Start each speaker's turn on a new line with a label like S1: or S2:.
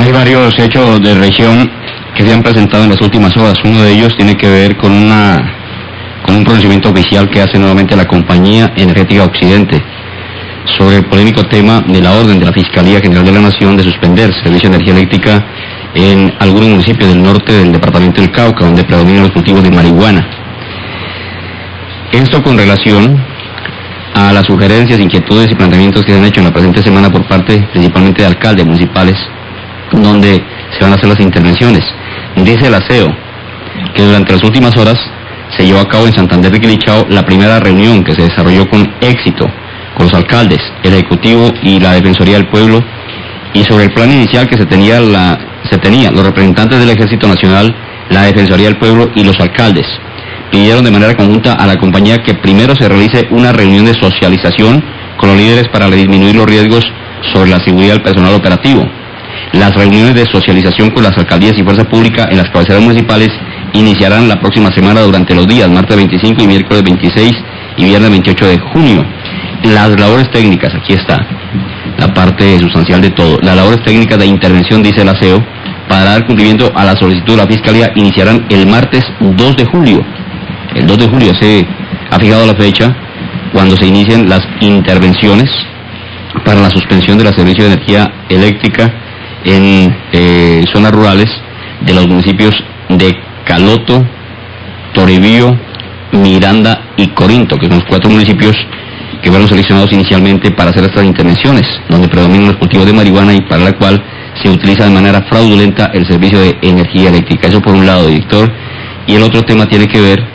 S1: Hay varios hechos de región que se han presentado en las últimas horas. Uno de ellos tiene que ver con un pronunciamiento oficial que hace nuevamente la Compañía Energética Occidente sobre el polémico tema de la orden de la Fiscalía General de la Nación de suspender servicio de energía eléctrica en algunos municipios del norte del departamento del Cauca, donde predominan los cultivos de marihuana. Esto con relación a las sugerencias, inquietudes y planteamientos que se han hecho en la presente semana por parte principalmente de alcaldes municipales, donde se van a hacer las intervenciones. Dice el aseo que durante las últimas horas se llevó a cabo en Santander de Quilichao la primera reunión que se desarrolló con éxito con los alcaldes, el Ejecutivo y la Defensoría del Pueblo, y sobre el plan inicial que se tenía los representantes del Ejército Nacional, la Defensoría del Pueblo y los alcaldes pidieron de manera conjunta a la compañía que primero se realice una reunión de socialización con los líderes para disminuir los riesgos sobre la seguridad del personal operativo. Las reuniones de socialización con las alcaldías y fuerza pública en las cabeceras municipales iniciarán la próxima semana durante los días martes 25 y miércoles 26 y viernes 28 de junio. Las labores técnicas, aquí está la parte sustancial de todo. Las labores técnicas de intervención, dice el aseo, para dar cumplimiento a la solicitud de la Fiscalía iniciarán el martes 2 de julio. El 2 de julio se ha fijado la fecha cuando se inician las intervenciones para la suspensión de la servicio de energía eléctrica en zonas rurales de los municipios de Caloto, Toribío, Miranda y Corinto, que son los 4 municipios que fueron seleccionados inicialmente para hacer estas intervenciones, donde predominan los cultivos de marihuana y para la cual se utiliza de manera fraudulenta el servicio de energía eléctrica. Eso por un lado, director. Y el otro tema tiene que ver